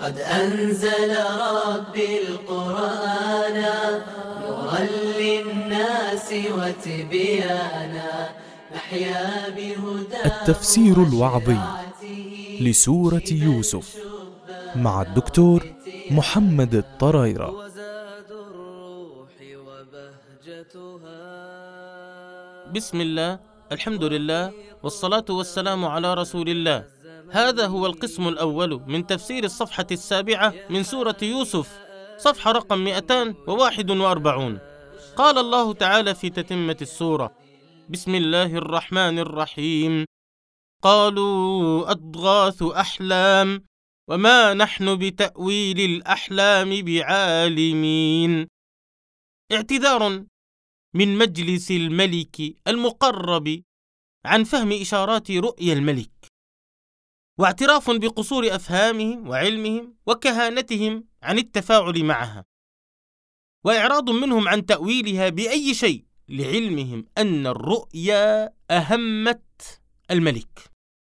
قد أنزل ربي القرآن نورا للناس وتبيانا نحيا بهداه. التفسير الوعظي لسورة يوسف مع الدكتور محمد الطرايرة. بسم الله، الحمد لله، والصلاة والسلام على رسول الله. هذا هو القسم الأول من تفسير الصفحة 7 من سورة يوسف، صفحة رقم 241. قال الله تعالى في تتمة السورة: بسم الله الرحمن الرحيم. قالوا أضغاث أحلام وما نحن بتأويل الأحلام بعالمين. اعتذار من مجلس الملك المقرب عن فهم إشارات رؤيا الملك، واعتراف بقصور أفهامهم وعلمهم وكهانتهم عن التفاعل معها، وإعراض منهم عن تأويلها بأي شيء لعلمهم أن الرؤيا أهمت الملك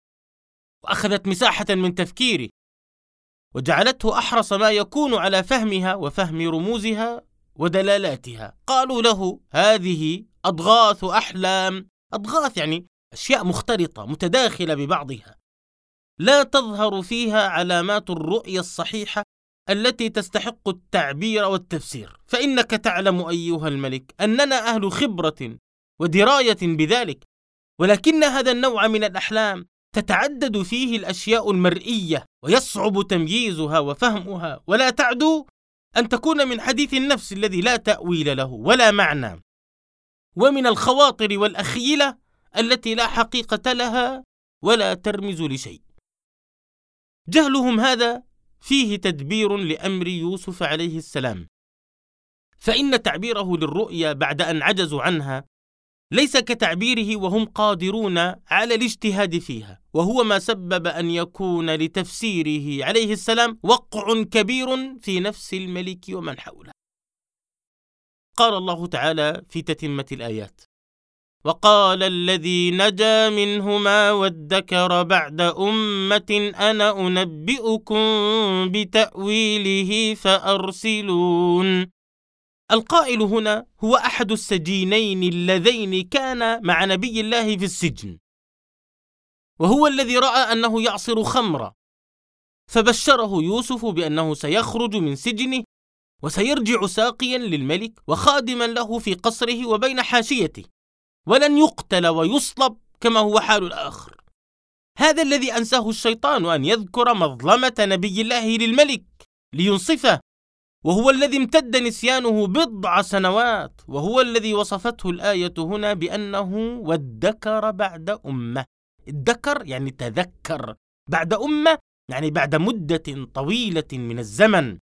وأخذت مساحة من تفكيره وجعلته أحرص ما يكون على فهمها وفهم رموزها ودلالاتها. قالوا له: هذه أضغاث أحلام. أضغاث يعني أشياء مختلطة متداخلة ببعضها، لا تظهر فيها علامات الرؤية الصحيحة التي تستحق التعبير والتفسير. فإنك تعلم أيها الملك أننا أهل خبرة ودراية بذلك، ولكن هذا النوع من الأحلام تتعدد فيه الأشياء المرئية ويصعب تمييزها وفهمها، ولا تعدو أن تكون من حديث النفس الذي لا تأويل له ولا معنى، ومن الخواطر والأخيلة التي لا حقيقة لها ولا ترمز لشيء. جهلهم هذا فيه تدبير لأمر يوسف عليه السلام، فإن تعبيره للرؤيا بعد أن عجزوا عنها ليس كتعبيره وهم قادرون على الاجتهاد فيها، وهو ما سبب أن يكون لتفسيره عليه السلام وقع كبير في نفس الملك ومن حوله. قال الله تعالى في تتمة الآيات: وقال الذي نجا منهما وادكر بعد أمة أنا أنبئكم بتأويله فأرسلون. القائل هنا هو أحد السجينين اللذين كان مع نبي الله في السجن، وهو الذي رأى أنه يعصر خمرا، فبشره يوسف بأنه سيخرج من سجنه وسيرجع ساقيا للملك وخادما له في قصره وبين حاشيته، ولن يقتل ويصلب كما هو حال الآخر. هذا الذي أنساه الشيطان أن يذكر مظلمة نبي الله للملك لينصفه، وهو الذي امتد نسيانه 10 سنوات، وهو الذي وصفته الآية هنا بأنه وادكر بعد أمة. الذكر يعني تذكر، بعد أمة يعني بعد مدة طويلة من الزمن.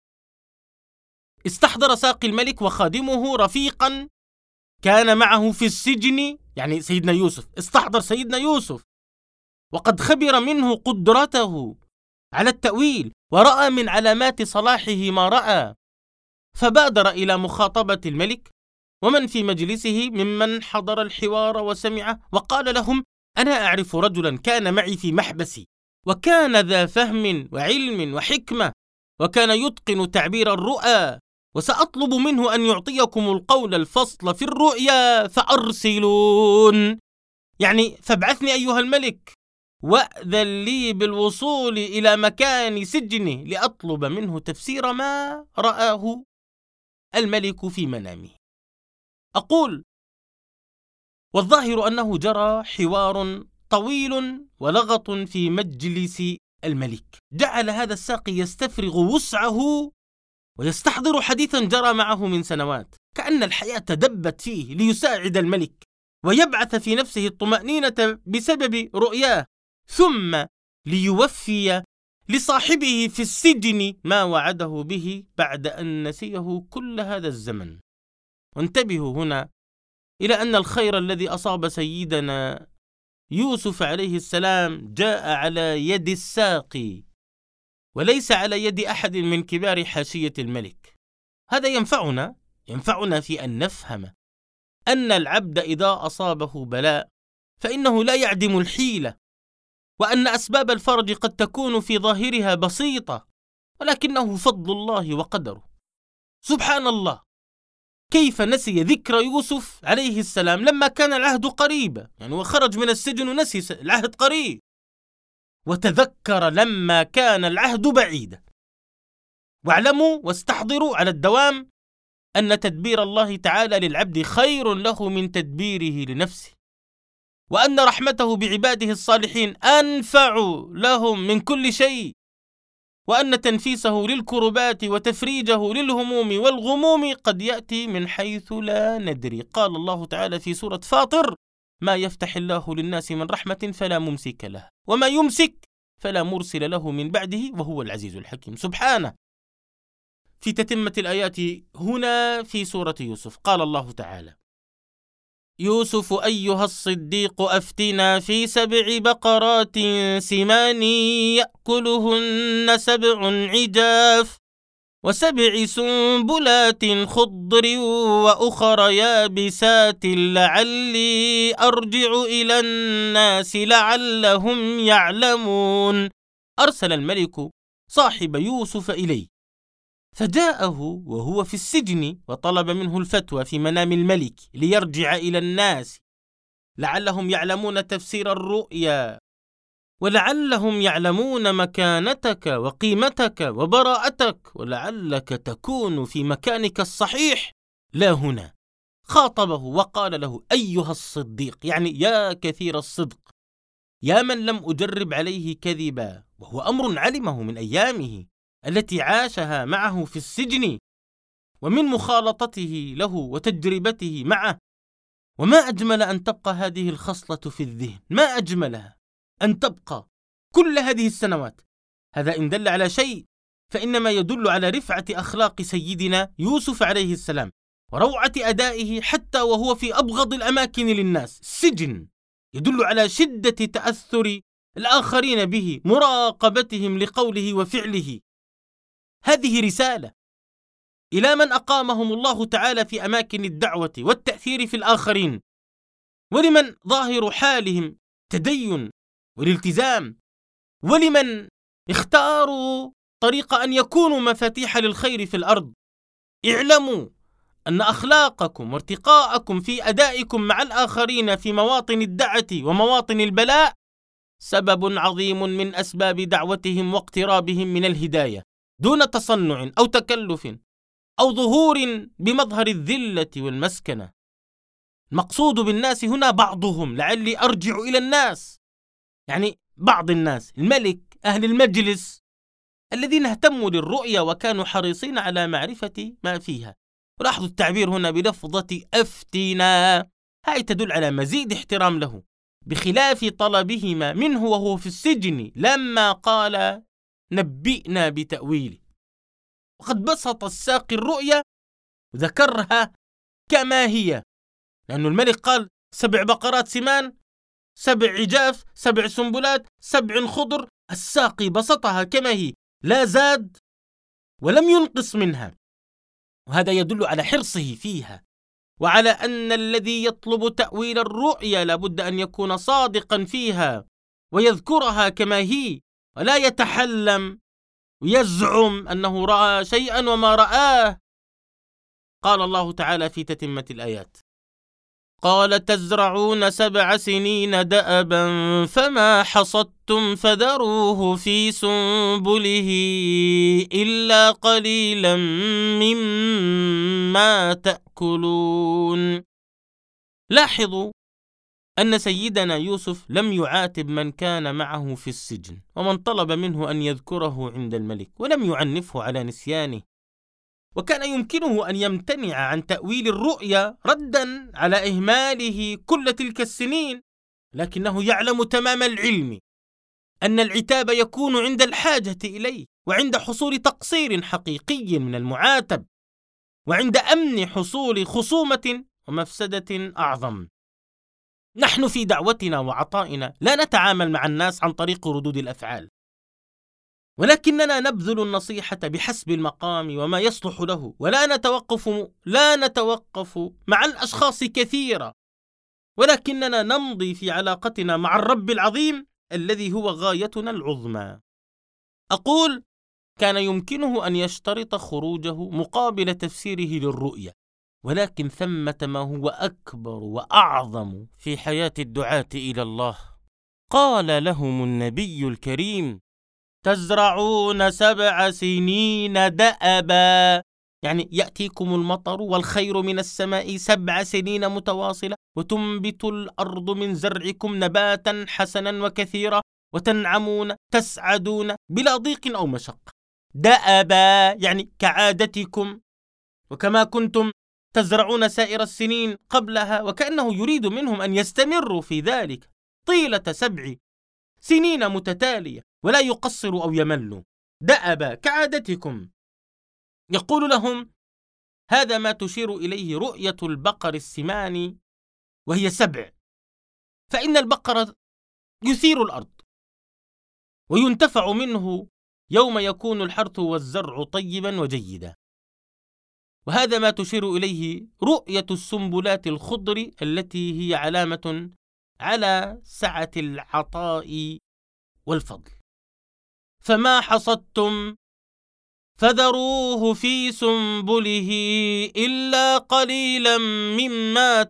استحضر ساقي الملك وخادمه رفيقا كان معه في السجن، يعني سيدنا يوسف. استحضر سيدنا يوسف وقد خبر منه قدرته على التأويل، ورأى من علامات صلاحه ما رأى، فبادر إلى مخاطبة الملك ومن في مجلسه ممن حضر الحوار وسمعه، وقال لهم: أنا أعرف رجلا كان معي في محبسي، وكان ذا فهم وعلم وحكمة، وكان يتقن تعبير الرؤى، وسأطلب منه أن يعطيكم القول الفصل في الرؤيا فأرسلون. يعني فابعثني أيها الملك وأذن لي بالوصول إلى مكان سجني لأطلب منه تفسير ما رآه الملك في منامه. أقول: والظاهر أنه جرى حوار طويل ولغط في مجلس الملك، جعل هذا الساقي يستفرغ وسعه ويستحضر حديثا جرى معه من سنوات، كأن الحياة دبت فيه ليساعد الملك ويبعث في نفسه الطمأنينة بسبب رؤياه، ثم ليوفي لصاحبه في السجن ما وعده به بعد أن نسيه كل هذا الزمن. وانتبهوا هنا إلى أن الخير الذي أصاب سيدنا يوسف عليه السلام جاء على يد الساقي وليس على يد أحد من كبار حاشية الملك. هذا ينفعنا في أن نفهم أن العبد إذا أصابه بلاء فإنه لا يعدم الحيلة، وأن أسباب الفرج قد تكون في ظاهرها بسيطة، ولكنه فضل الله وقدره. سبحان الله، كيف نسي ذكر يوسف عليه السلام لما كان العهد قريبا، يعني وخرج من السجن ونسي العهد قريب، وتذكر لما كان العهد بعيدا. واعلموا واستحضروا على الدوام أن تدبير الله تعالى للعبد خير له من تدبيره لنفسه، وأن رحمته بعباده الصالحين أنفع لهم من كل شيء، وأن تنفيسه للكربات وتفريجه للهموم والغموم قد يأتي من حيث لا ندري. قال الله تعالى في سورة فاطر: ما يفتح الله للناس من رحمة فلا ممسك له، وما يمسك فلا مرسل له من بعده، وهو العزيز الحكيم. سبحانه. في تتمة الآيات هنا في سورة يوسف قال الله تعالى: يوسف أيها الصديق أفتنا في 7 بقرات سمان يأكلهن 7 عجاف و7 سنبلات خضر وأخر يابسات لعلي أرجع إلى الناس لعلهم يعلمون. أرسل الملك صاحب يوسف إليه، فجاءه وهو في السجن وطلب منه الفتوى في منام الملك ليرجع إلى الناس لعلهم يعلمون تفسير الرؤيا، ولعلهم يعلمون مكانتك وقيمتك وبراءتك، ولعلك تكون في مكانك الصحيح لا هنا. خاطبه وقال له: أيها الصديق، يعني يا كثير الصدق، يا من لم أجرب عليه كذبا، وهو أمر علمه من أيامه التي عاشها معه في السجن، ومن مخالطته له وتجربته معه. وما أجمل أن تبقى هذه الخصلة في الذهن، ما أجملها أن تبقى كل هذه السنوات. هذا إن دل على شيء فإنما يدل على رفعة أخلاق سيدنا يوسف عليه السلام وروعة أدائه حتى وهو في أبغض الأماكن للناس. السجن يدل على شدة تأثر الآخرين به، مراقبتهم لقوله وفعله. هذه رسالة إلى من أقامهم الله تعالى في أماكن الدعوة والتأثير في الآخرين، ولمن ظاهر حالهم تدين والالتزام، ولمن اختاروا طريق أن يكونوا مفاتيح للخير في الأرض. اعلموا أن أخلاقكم وارتقاءكم في أدائكم مع الآخرين في مواطن الدعوة ومواطن البلاء سبب عظيم من أسباب دعوتهم واقترابهم من الهداية، دون تصنع أو تكلف أو ظهور بمظهر الذلة والمسكنة. المقصود بالناس هنا بعضهم، لعلي أرجع إلى الناس، يعني بعض الناس، الملك، أهل المجلس الذين اهتموا للرؤية وكانوا حريصين على معرفة ما فيها. ولاحظوا التعبير هنا بلفظة أفتنا، هاي تدل على مزيد احترام له، بخلاف طلبهما منه وهو في السجن لما قال نبئنا بتأويله. وقد بسط الساقي الرؤيا وذكرها كما هي، لأن الملك قال 7 بقرات سمان، 7 عجاف، 7 سنبلات، 7 خضر. الساقي بسطها كما هي، لا زاد ولم ينقص منها، وهذا يدل على حرصه فيها، وعلى أن الذي يطلب تأويل الرؤيا لابد أن يكون صادقا فيها ويذكرها كما هي، ولا يتحلم ويزعم أنه رأى شيئا وما رآه. قال الله تعالى في تتمة الآيات: قال تزرعون 7 سنين دأبا فما حصدتم فذروه في سنبله إلا قليلا مما تأكلون. لاحظوا أن سيدنا يوسف لم يعاتب من كان معه في السجن ومن طلب منه أن يذكره عند الملك، ولم يعنفه على نسيانه، وكان يمكنه أن يمتنع عن تأويل الرؤيا ردا على إهماله كل تلك السنين، لكنه يعلم تمام العلم أن العتاب يكون عند الحاجة إليه، وعند حصول تقصير حقيقي من المعاتب، وعند أمن حصول خصومة ومفسدة أعظم. نحن في دعوتنا وعطائنا لا نتعامل مع الناس عن طريق ردود الأفعال، ولكننا نبذل النصيحة بحسب المقام وما يصلح له، ولا نتوقف مع الأشخاص كثيرا، ولكننا نمضي في علاقتنا مع الرب العظيم الذي هو غايتنا العظمى. أقول كان يمكنه أن يشترط خروجه مقابل تفسيره للرؤيا، ولكن ثمة ما هو أكبر وأعظم في حياة الدعاة إلى الله. قال لهم النبي الكريم: تزرعون 7 سنين دأبا، يعني يأتيكم المطر والخير من السماء 7 سنين متواصلة، وتنبت الأرض من زرعكم نباتا حسنا وكثيرا، وتنعمون تسعدون بلا ضيق أو مشقة. دأبا يعني كعادتكم وكما كنتم تزرعون سائر السنين قبلها، وكأنه يريد منهم أن يستمروا في ذلك طيلة 7 سنين متتالية ولا يقصروا أو يملوا. دأبا كعادتكم. يقول لهم: هذا ما تشير إليه رؤية البقر السمان وهي 7، فإن البقر يثير الأرض وينتفع منه يوم يكون الحرث والزرع طيبا وجيدا، وهذا ما تشير إليه رؤية السنبلات الخضر التي هي علامة على سعة العطاء والفضل. فما حصدتم فذروه في سنبله إلا قليلا مما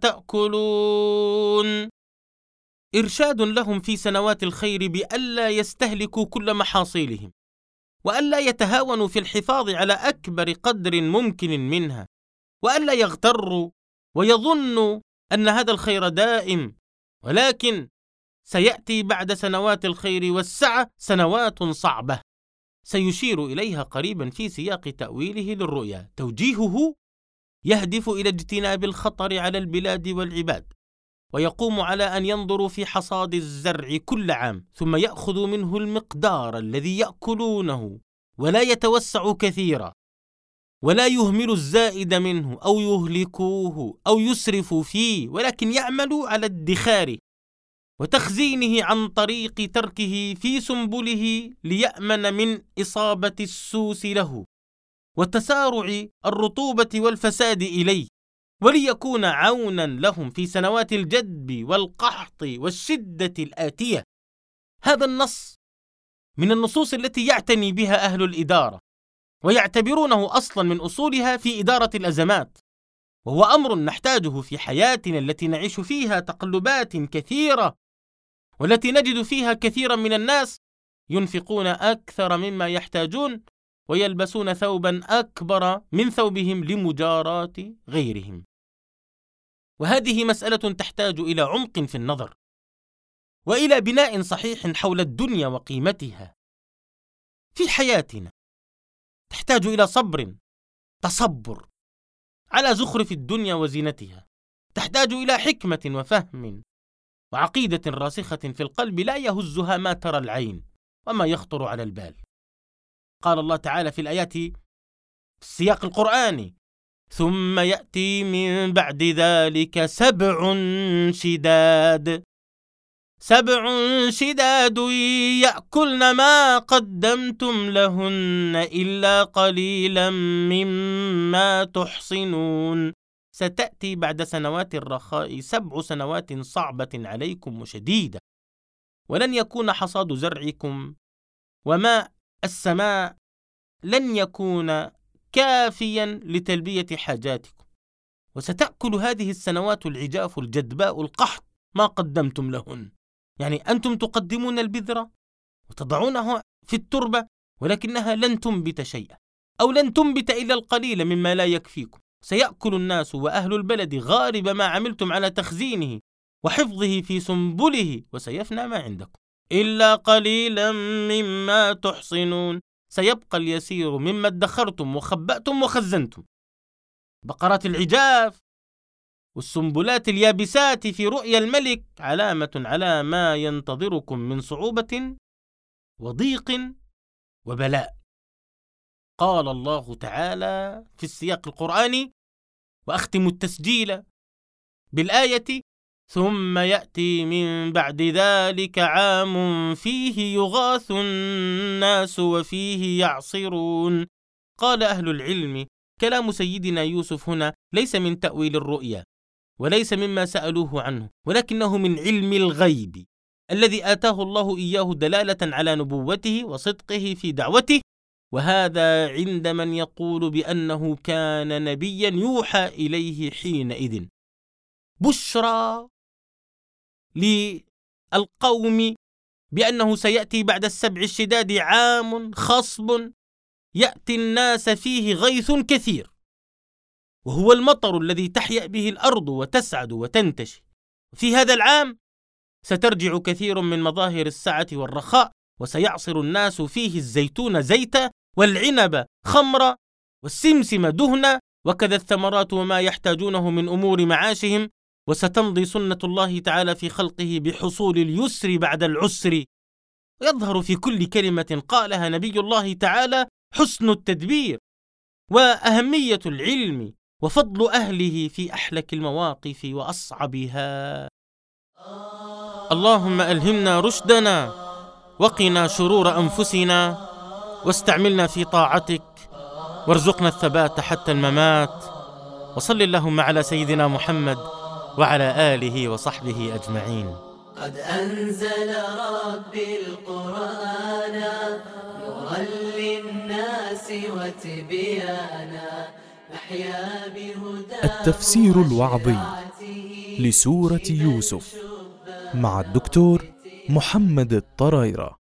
تأكلون. إرشاد لهم في سنوات الخير بألا يستهلكوا كل محاصيلهم، وألا يتهاونوا في الحفاظ على أكبر قدر ممكن منها، وألا يغتروا ويظنوا أن هذا الخير دائم، ولكن سيأتي بعد سنوات الخير والسعة سنوات صعبة سيشير إليها قريبا في سياق تأويله للرؤيا. توجيهه يهدف إلى اجتناب الخطر على البلاد والعباد، ويقوم على أن ينظروا في حصاد الزرع كل عام ثم يأخذوا منه المقدار الذي يأكلونه، ولا يتوسعوا كثيرا، ولا يهملوا الزائد منه أو يهلكوه أو يسرفوا فيه، ولكن يعملوا على الادخار وتخزينه عن طريق تركه في سنبله ليأمن من إصابة السوس له وتسارع الرطوبة والفساد إليه، وليكون عونا لهم في سنوات الجدب والقحط والشدة الآتية. هذا النص من النصوص التي يعتني بها أهل الإدارة ويعتبرونه أصلا من أصولها في إدارة الأزمات، وهو أمر نحتاجه في حياتنا التي نعيش فيها تقلبات كثيرة، والتي نجد فيها كثيرا من الناس ينفقون أكثر مما يحتاجون ويلبسون ثوبا أكبر من ثوبهم لمجاراة غيرهم. وهذه مسألة تحتاج إلى عمق في النظر وإلى بناء صحيح حول الدنيا وقيمتها. في حياتنا تحتاج إلى تصبر على زخرف الدنيا وزينتها، تحتاج إلى حكمة وفهم وعقيدة راسخة في القلب لا يهزها ما ترى العين وما يخطر على البال. قال الله تعالى في الآيات في السياق القرآني: ثم يأتي من بعد ذلك 7 شداد يأكلن ما قدمتم لهن إلا قليلا مما تحصنون. ستأتي بعد سنوات الرخاء 7 سنوات صعبة عليكم وشديدة، ولن يكون حصاد زرعكم وماء السماء لن يكون كافيا لتلبية حاجاتكم، وستأكل هذه السنوات العجاف الجدباء القحط ما قدمتم لهن. يعني أنتم تقدمون البذرة وتضعونها في التربة، ولكنها لن تنبت شيئا أو لن تنبت إلا القليل مما لا يكفيكم. سيأكل الناس وأهل البلد غالب ما عملتم على تخزينه وحفظه في سنبله، وسيفنى ما عندكم إلا قليلا مما تحصنون. سيبقى اليسير مما ادخرتم وخبأتم وخزنتم. بقرات العجاف والسنبلات اليابسات في رؤيا الملك علامة على ما ينتظركم من صعوبة وضيق وبلاء. قال الله تعالى في السياق القرآني، وأختم التسجيل بالآية: ثم يأتي من بعد ذلك عام فيه يغاث الناس وفيه يعصرون. قال أهل العلم: كلام سيدنا يوسف هنا ليس من تأويل الرؤيا وليس مما سألوه عنه، ولكنه من علم الغيب الذي آتاه الله إياه دلالة على نبوته وصدقه في دعوته، وهذا عند من يقول بأنه كان نبيا يوحى إليه حينئذ. بشرى للقوم بأنه سيأتي بعد السبع الشداد عام خصب يأتي الناس فيه غيث كثير، وهو المطر الذي تحيأ به الأرض وتسعد وتنتشي. في هذا العام سترجع كثير من مظاهر السعة والرخاء، وسيعصر الناس فيه الزيتون زيتا، والعنب خمرا، والسمسم دهنا، وكذا الثمرات وما يحتاجونه من أمور معاشهم. وستمضي سنة الله تعالى في خلقه بحصول اليسر بعد العسر، ويظهر في كل كلمة قالها نبي الله تعالى حسن التدبير وأهمية العلم وفضل أهله في أحلك المواقف وأصعبها. اللهم ألهمنا رشدنا وقنا شرور أنفسنا، واستعملنا في طاعتك، وارزقنا الثبات حتى الممات. وصل اللهم على سيدنا محمد وعلى آله وصحبه أجمعين. قد أنزل ربي القرآن نورا للناس وتبيانا نحيا بهداه. التفسير الوعظي لسورة يوسف مع الدكتور محمد الطرايرة.